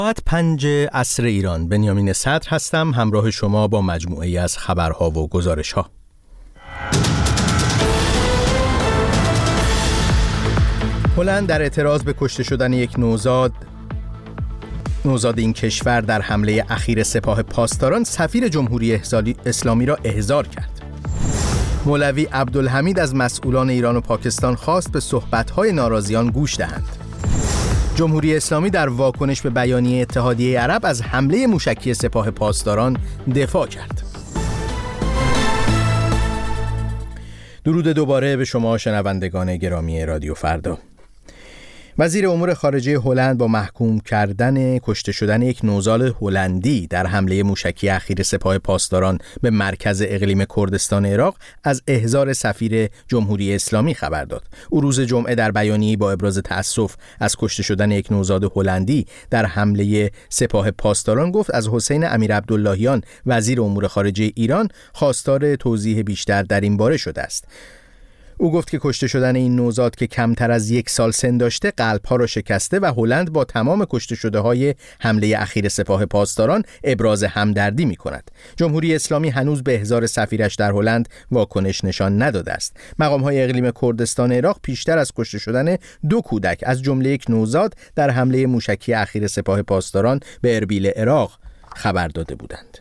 ساعت 5 عصر ایران. بنیامین صدر هستم، همراه شما با مجموعه‌ای از خبرها و گزارش‌ها. هلند در اعتراض به کشته شدن یک نوزاد این کشور در حمله اخیر سپاه پاسداران سفیر جمهوری اسلامی را احضار کرد. مولوی عبدالحمید از مسئولان ایران و پاکستان خواست به صحبت‌های ناراضیان گوش دهند. جمهوری اسلامی در واکنش به بیانیه اتحادیه عرب از حمله موشکی سپاه پاسداران دفاع کرد. درود دوباره به شما شنوندگان گرامی رادیو فردا. وزیر امور خارجه هلند با محکوم کردن کشته شدن یک نوزاد هلندی در حمله موشکی اخیر سپاه پاسداران به مرکز اقلیم کردستان عراق از احضار سفیر جمهوری اسلامی خبر داد. او روز جمعه در بیانیه‌ای با ابراز تأسف از کشته شدن یک نوزاد هلندی در حمله سپاه پاسداران گفت از حسین امیرعبداللهیان وزیر امور خارجه ایران خواستار توضیح بیشتر در این باره شده است. او گفت که کشته شدن این نوزاد که کمتر از 1 سال سن داشته قلب‌ها را شکسته و هلند با تمام کشته شده‌های حمله اخیر سپاه پاسداران ابراز همدردی می‌کند. جمهوری اسلامی هنوز به احضار سفیرش در هلند واکنش نشان نداده است. مقام‌های اقلیم کردستان عراق پیشتر از کشته شدن 2 کودک از جمله یک نوزاد در حمله موشکی اخیر سپاه پاسداران به اربیل عراق خبر داده بودند.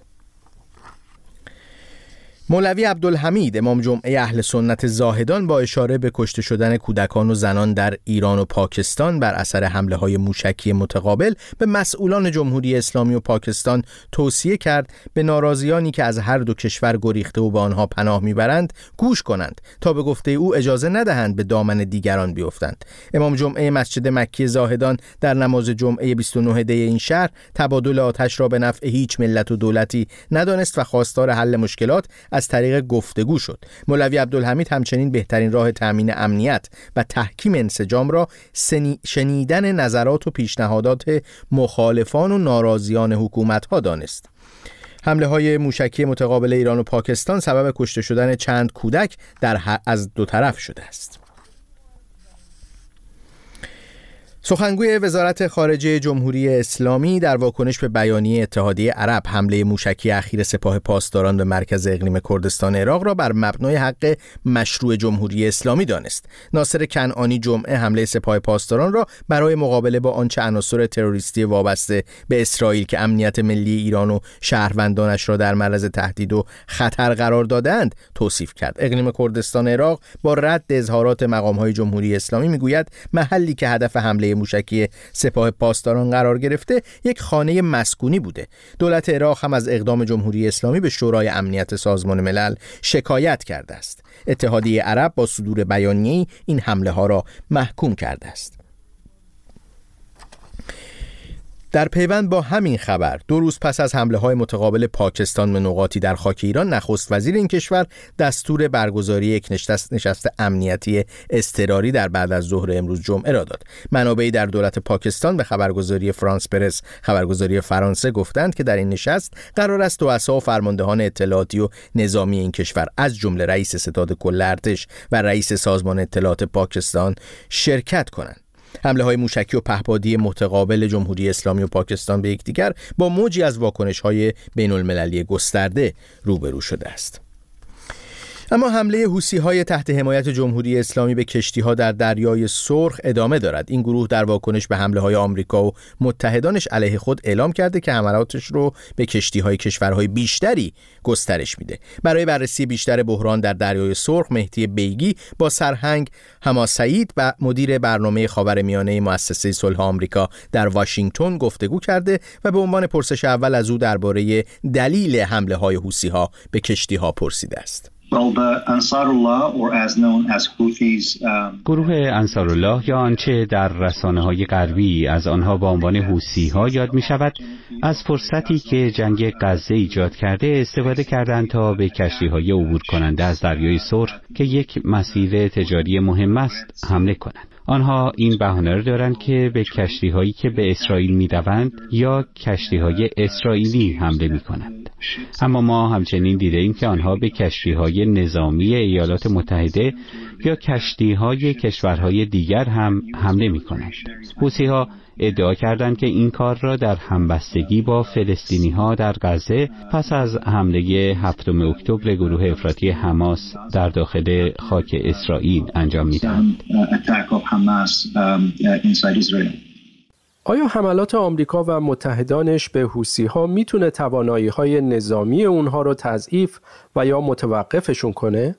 مولوی عبدالحمید امام جمعه اهل سنت زاهدان با اشاره به کشته شدن کودکان و زنان در ایران و پاکستان بر اثر حمله‌های موشکی متقابل به مسئولان جمهوری اسلامی و پاکستان توصیه کرد به ناراضیانی که از هر دو کشور گریخته و به آنها پناه میبرند گوش کنند تا به گفته او اجازه ندهند به دامن دیگران بیفتند. امام جمعه مسجد مکی زاهدان در نماز جمعه 29 دی این شهر تبادل آتش را به نفع هیچ ملت و دولتی ندانست و خواستار حل مشکلات از طریق گفتگو شد. مولوی عبدالحمید همچنین بهترین راه تامین امنیت و تحکیم انسجام را شنیدن نظرات و پیشنهادات مخالفان و ناراضیان حکومت‌ها دانست. حمله‌های موشکی متقابل ایران و پاکستان سبب کشته شدن چند کودک از دو طرف شده است. سخنگوی وزارت خارجه جمهوری اسلامی در واکنش به بیانیه اتحادیه عرب حمله موشکی اخیر سپاه پاسداران به مرکز اقلیم کردستان عراق را بر مبنای حق مشروع جمهوری اسلامی دانست. ناصر کنعانی جمعه حمله سپاه پاسداران را برای مقابله با آنچه عناصر تروریستی وابسته به اسرائیل که امنیت ملی ایران و شهروندانش را در معرض تهدید و خطر قرار دادند توصیف کرد. اقلیم کردستان عراق با رد اظهارات مقام‌های جمهوری اسلامی میگوید محلی که هدف حمله موشکی سپاه پاسداران قرار گرفته یک خانه مسکونی بوده. دولت عراق هم از اقدام جمهوری اسلامی به شورای امنیت سازمان ملل شکایت کرده است. اتحادیه عرب با صدور بیانیه‌ای این حمله ها را محکوم کرده است. در پیوند با همین خبر 2 روز پس از حمله‌های متقابل پاکستان به نقاطی در خاک ایران، نخست وزیر این کشور دستور برگزاری یک نشست امنیتی اضطراری در بعد از ظهر امروز جمعه را داد. منابعی در دولت پاکستان به خبرگزاری فرانس پرس خبرگزاری فرانسه گفتند که در این نشست قرار است رؤسا و فرماندهان اطلاعاتی و نظامی این کشور از جمله رئیس ستاد کل ارتش و رئیس سازمان اطلاعات پاکستان شرکت کنند. حمله‌های موشکی و پهپادی متقابل جمهوری اسلامی و پاکستان به یکدیگر با موجی از واکنش‌های بین‌المللی گسترده روبرو شده است. اما حمله حوثی‌های تحت حمایت جمهوری اسلامی به کشتی‌ها در دریای سرخ ادامه دارد. این گروه در واکنش به حمله‌های آمریکا و متحدانش علیه خود اعلام کرده که حملاتش رو به کشتی‌های کشورهای بیشتری گسترش میده. برای بررسی بیشتر بحران در دریای سرخ، مهدی بیگی با سرهنگ حماسعید و مدیر برنامه خاورمیانه مؤسسه صلح آمریکا در واشنگتن گفتگو کرده و به عنوان پرسش اول از او درباره دلیل حمله‌های حوثی‌ها به کشتی‌ها پرسیده است. گروه انصارالله یا آنچه در رسانه‌های غربی از آنها با عنوان حوثی‌ها یاد می‌شود، از فرصتی که جنگ غزه ایجاد کرده استفاده کردند تا به کشتی‌های عبور کننده از دریای سرخ که یک مسیر تجاری مهم است حمله کنند. آنها این بهانه را دارند که به کشتی‌هایی که به اسرائیل می‌روند یا کشتی‌های اسرائیلی حمله می‌کنند. اما ما همچنین دیده‌ایم که آنها به کشتی‌های نظامی ایالات متحده یا کشتی‌های کشورهای دیگر هم حمله می‌کنند. حوثی‌ها ادعا کردند که این کار را در همبستگی با فلسطینی‌ها در غزه پس از حمله 7 اکتبر گروه افراطی حماس در داخل خاک اسرائیل انجام می‌دهند. آیا حملات آمریکا و متحدانش به حوثی‌ها میتونه توانایی‌های نظامی اونها رو تضعیف و یا متوقفشون کنه؟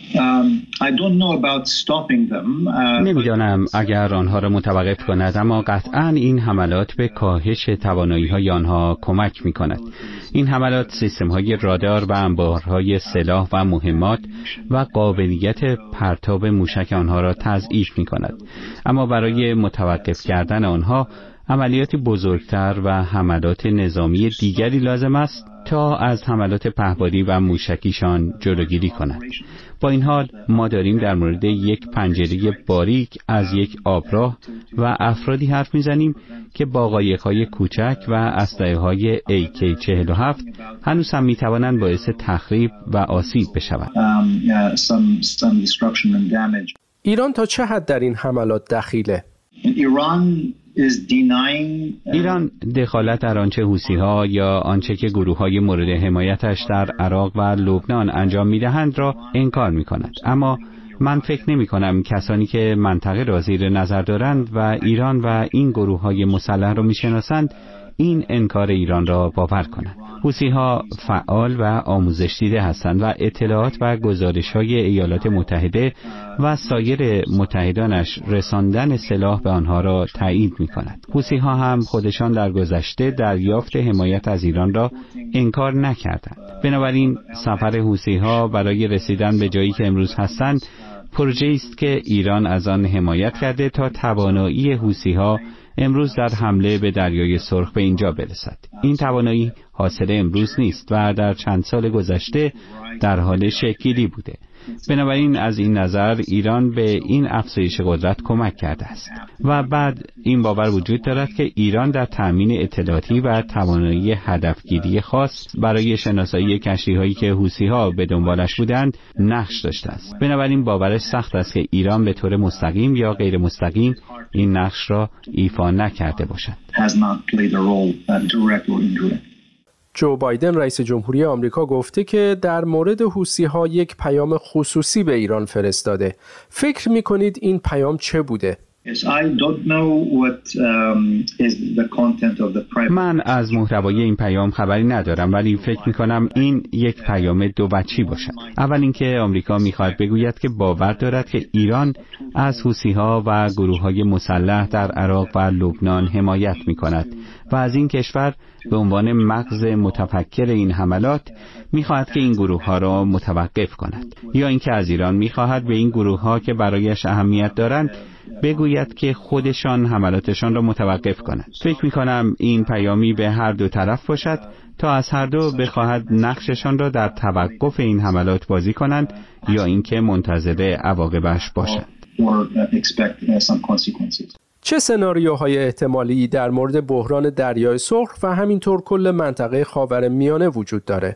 نمیدانم اگر آنها را متوقف کند، اما قطعاً این حملات به کاهش توانایی‌های آنها کمک می‌کند. این حملات سیستم‌های رادار و انبارهای سلاح و مهمات و قابلیت پرتاب موشک آنها را تضعیف می‌کند. اما برای متوقف کردن آنها عملیاتی بزرگتر و حملات نظامی دیگری لازم است تا از حملات پهپادی و موشکیشان جلوگیری کند. با این حال ما داریم در مورد یک پنجره باریک از یک آبراه و افرادی حرف میزنیم که با قایق‌های کوچک و اسلحه‌های AK-47 هنوز هم میتوانند باعث تخریب و آسیب بشوند. ایران تا چه حد در این حملات دخیله؟ ایران دخالت در آنچه حوثی‌ها یا آنچه که گروه‌های مورد حمایتش در عراق و لبنان انجام می‌دهند را انکار می‌کند. اما من فکر نمی‌کنم کسانی که منطقه را زیر نظر دارند و ایران و این گروه‌های مسلح را می‌شناسند این انکار ایران را باور کنند. حوثی‌ها فعال و آموزش دیده هستند و اطلاعات و گزارش‌های ایالات متحده و سایر متحدانش رساندن سلاح به آنها را تایید می‌کند. حوثی‌ها هم خودشان در گذشته دریافت حمایت از ایران را انکار نکردند. بنابراین سفر حوثی‌ها برای رسیدن به جایی که امروز هستند پروژه‌ای است که ایران از آن حمایت کرده تا توانایی حوثی‌ها امروز در حمله به دریای سرخ به اینجا برسد. این توانایی حاصل امروز نیست و در چند سال گذشته در حال شکل‌گیری بوده. بنابراین از این نظر ایران به این افزایش قدرت کمک کرده است و بعد این باور وجود دارد که ایران در تأمین اطلاعاتی و توانایی هدفگیری خاص برای شناسایی کشتی‌هایی که حوثی‌ها به دنبالش بودند نقش داشته است. بنابراین باورش سخت است که ایران به طور مستقیم یا غیر مستقیم این نقش را ایفا نکرده باشد. جو بایدن رئیس جمهوری آمریکا گفته که در مورد حوثی‌ها یک پیام خصوصی به ایران فرستاده. فکر می‌کنید این پیام چه بوده؟ من از محتوای این پیام خبری ندارم، ولی فکر می‌کنم این یک پیام دو وجهی باشد. اول اینکه آمریکا می‌خواهد بگوید که باور دارد که ایران از حوثی‌ها و گروه‌های مسلح در عراق و لبنان حمایت می‌کند و از این کشور به عنوان مغز متفکر این حملات می‌خواهد که این گروه‌ها را متوقف کند، یا اینکه از ایران می‌خواهد به این گروه‌ها که برایش اهمیت دارند بگوید که خودشان حملاتشان را متوقف کنند. فکر می‌کنم این پیامی به هر دو طرف باشد تا از هر دو بخواهد نقششان را در توقف این حملات بازی کنند یا اینکه منتظر عواقبش باشند. چه سناریوهای احتمالی در مورد بحران دریای سرخ و همینطور کل منطقه خاورمیانه وجود داره؟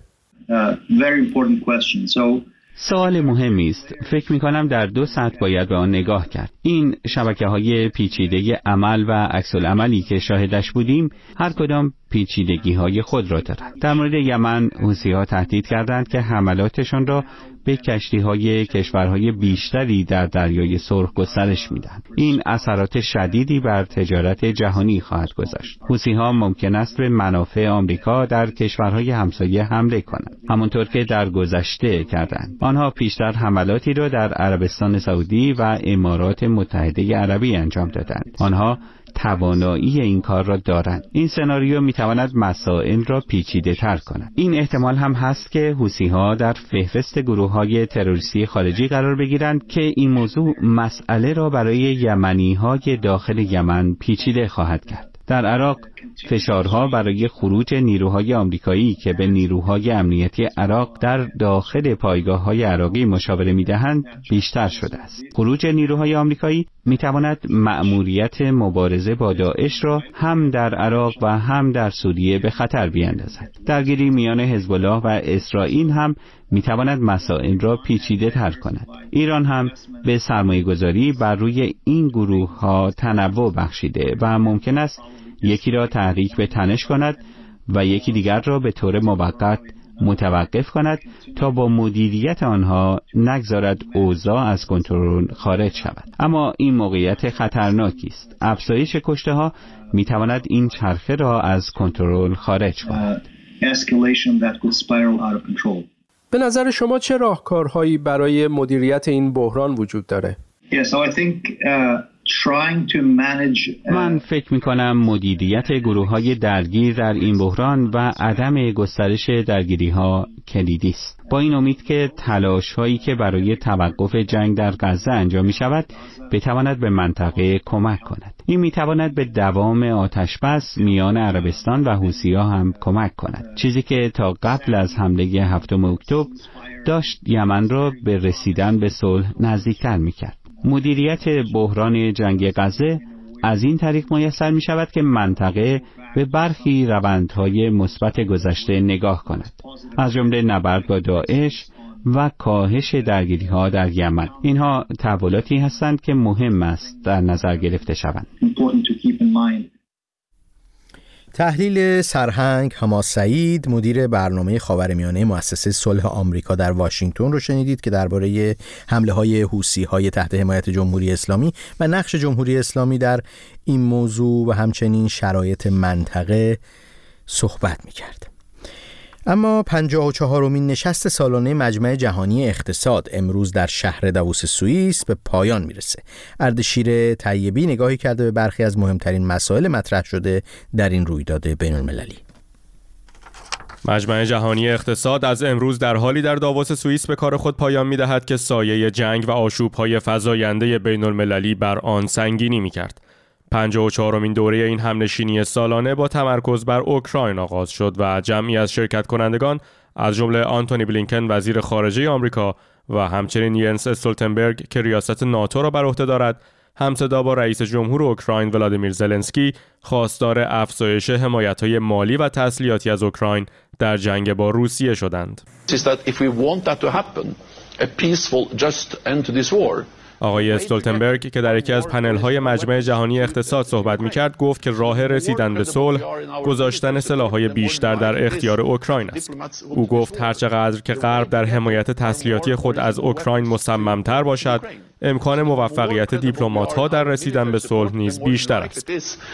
سوال مهمی است. فکر می‌کنم در دو سطح باید به آن نگاه کرد. این شبکه‌های پیچیده عمل و عکس‌العملی که شاهدش بودیم هر کدام پیچیدگی‌های خود را دارند. در مورد یمن حوثی‌ها تهدید کردند که حملاتشان را به کشتی‌های کشورهای بیشتری در دریای سرخ گسترش می‌دهند. این اثرات شدیدی بر تجارت جهانی خواهد گذاشت. حوثی‌ها ممکن است به منافع آمریکا در کشورهای همسایه حمله کنند، همانطور که در گذشته کردند. آنها پیشتر حملاتی را در عربستان سعودی و امارات متحده عربی انجام دادند. آنها توانایی این کار را دارند. این سناریو میتواند مسائل را پیچیده تر کند. این احتمال هم هست که حوثی‌ها در فهرست گروه‌های تروریستی خارجی قرار بگیرند که این موضوع مسئله را برای یمنی‌های داخل یمن پیچیده خواهد کرد. در عراق فشارها برای خروج نیروهای آمریکایی که به نیروهای امنیتی عراق در داخل پایگاه‌های عراقی مشاوره می‌دهند بیشتر شده است. خروج نیروهای آمریکایی می‌تواند مأموریت مبارزه با داعش را هم در عراق و هم در سوریه به خطر بیاندازد. درگیری میان حزب الله و اسرائیل هم می‌تواند مسائل را پیچیده‌تر کند. ایران هم به سرمایه‌گذاری بر روی این گروه‌ها تنوع بخشیده و ممکن است یکی را تحریک به تنش کند و یکی دیگر را به طور موقت متوقف کند تا با مدیریت آنها نگذارد اوضاع از کنترل خارج شود. اما این موقعیت خطرناکی است. افزایش کشته‌ها می‌تواند این چرخه را از کنترل خارج کند. به نظر شما چه راهکارهایی برای مدیریت این بحران وجود داره؟ من فکر می‌کنم مدیریت گروه‌های درگیر در این بحران و عدم گسترش درگیری‌ها کلیدی است. با این امید که تلاش‌هایی که برای توقف جنگ در غزه انجام می‌شود بتواند به منطقه کمک کند. این می‌تواند به دوام آتش‌بس میان عربستان و حوثی‌ها هم کمک کند. چیزی که تا قبل از حمله 7 اکتبر داشت یمن را به رسیدن به صلح نزدیکتر می‌کرد. مدیریت بحران جنگ غزه از این طریق میسر می شود که منطقه به برخی روندهای مثبت گذشته نگاه کند، از جمله نبرد با داعش و کاهش درگیری‌ها در یمن. اینها تحولاتی هستند که مهم است در نظر گرفته شوند. تحلیل سرهنگ حماد سعید، مدیر برنامه خاورمیانه مؤسسه صلح آمریکا در واشنگتن رو شنیدید که درباره حمله‌های حوثی‌های تحت حمایت جمهوری اسلامی و نقش جمهوری اسلامی در این موضوع و همچنین شرایط منطقه صحبت می‌کرد. اما 54مین نشست سالانه مجمع جهانی اقتصاد امروز در شهر داووس سوئیس به پایان میرسه. اردشیر طیبی نگاهی کرده به برخی از مهمترین مسائل مطرح شده در این رویداد بین‌المللی. مجمع جهانی اقتصاد از امروز در حالی در داووس سوئیس به کار خود پایان می‌دهد که سایه جنگ و آشوب‌های فزاینده بین‌المللی بر آن سنگینی می‌کرد. 54مین دوره این همنشینی سالانه با تمرکز بر اوکراین آغاز شد و جمعی از شرکت کنندگان از جمله آنتونی بلینکن وزیر خارجه آمریکا و همچنین ینس استولتنبرگ که ریاست ناتو را بر عهده دارد، همصدا با رئیس جمهور اوکراین ولادیمیر زلنسکی خواستار افزایش حمایت‌های مالی و تسلیحاتی از اوکراین در جنگ با روسیه شدند. آقای استولتنبرگ که در یکی از پنل‌های مجمع جهانی اقتصاد صحبت می‌کرد گفت که راه رسیدن به صلح گذاشتن سلاح‌های بیشتر در اختیار اوکراین است. او گفت هرچقدر که غرب در حمایت تسلیحاتی خود از اوکراین مصمم‌تر باشد، امکان موفقیت دیپلمات‌ها در رسیدن به صلح نیز بیشتر است.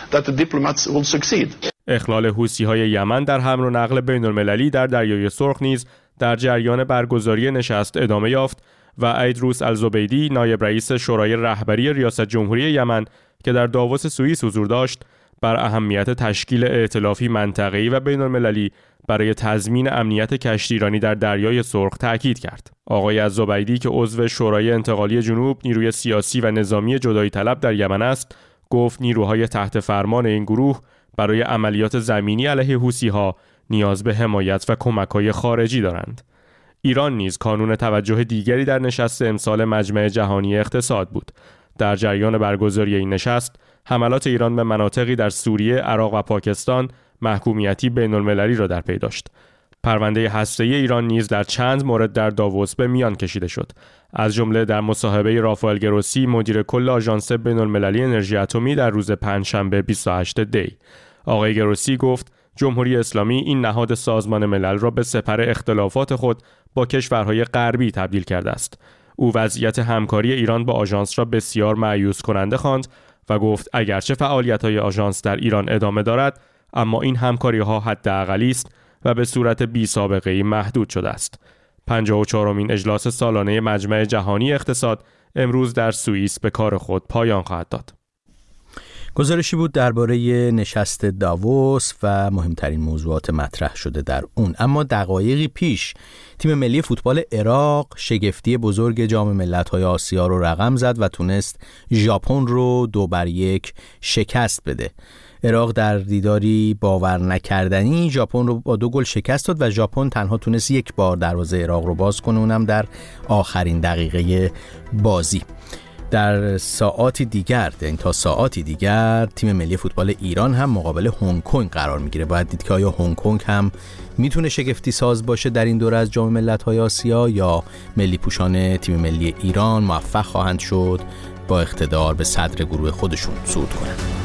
اخلال حوثی‌های یمن در حمل و نقل بین‌المللی در دریای سرخ نیز در جریان برگزاری نشست ادامه یافت و ایدروس الزبیدی نایب رئیس شورای رهبری ریاست جمهوری یمن که در داووس سوئیس حضور داشت بر اهمیت تشکیل ائتلافی منطقه‌ای و بین‌المللی برای تضمین امنیت کشتیرانی در دریای سرخ تاکید کرد. آقای الزبیدی که عضو شورای انتقالی جنوب نیروی سیاسی و نظامی جدایی طلب در یمن است، گفت نیروهای تحت فرمان این گروه برای عملیات زمینی علیه حوثی‌ها نیاز به حمایت و کمک‌های خارجی دارند. ایران نیز کانون توجه دیگری در نشست امسال مجمع جهانی اقتصاد بود. در جریان برگزاری این نشست، حملات ایران به مناطقی در سوریه، عراق و پاکستان محکومیتی بین‌المللی را در پی داشت. پرونده هسته‌ای ایران نیز در چند مورد در داووس به میان کشیده شد. از جمله در مصاحبه رافائل گروسی مدیر کل آژانس بین‌المللی انرژی اتمی در روز پنجشنبه 28 دی. آقای گروسی گفت جمهوری اسلامی این نهاد سازمان ملل را به سپر اختلافات خود با کشورهای غربی تبدیل کرده است. او وضعیت همکاری ایران با آژانس را بسیار مایوس کننده خواند و گفت اگرچه فعالیت‌های آژانس در ایران ادامه دارد، اما این همکاری‌ها حداقلی است و به صورت بی‌سابقه‌ای محدود شده است. 54مین اجلاس سالانه مجمع جهانی اقتصاد امروز در سوئیس به کار خود پایان خواهد داد. گزارشی بود درباره نشست داووس و مهمترین موضوعات مطرح شده در اون. اما دقایقی پیش تیم ملی فوتبال عراق شگفتی بزرگ جام ملت‌های آسیا رو رقم زد و تونست ژاپن رو 2-1 شکست بده. عراق در دیداری باور نکردنی ژاپن رو با 2 گل شکست داد و ژاپن تنها تونست 1 بار دروازه عراق رو باز کنه، اونم در آخرین دقیقه بازی. در ساعاتی دیگر، تا ساعاتی دیگر، تیم ملی فوتبال ایران هم مقابل هنگ کنگ قرار میگیره. باید دید که آیا هنگ کنگ هم میتونه شگفتی ساز باشه در این دوره از جام ملت‌های آسیا، یا ملی پوشان تیم ملی ایران موفق خواهند شد با اقتدار به صدر گروه خودشون صعود کنند.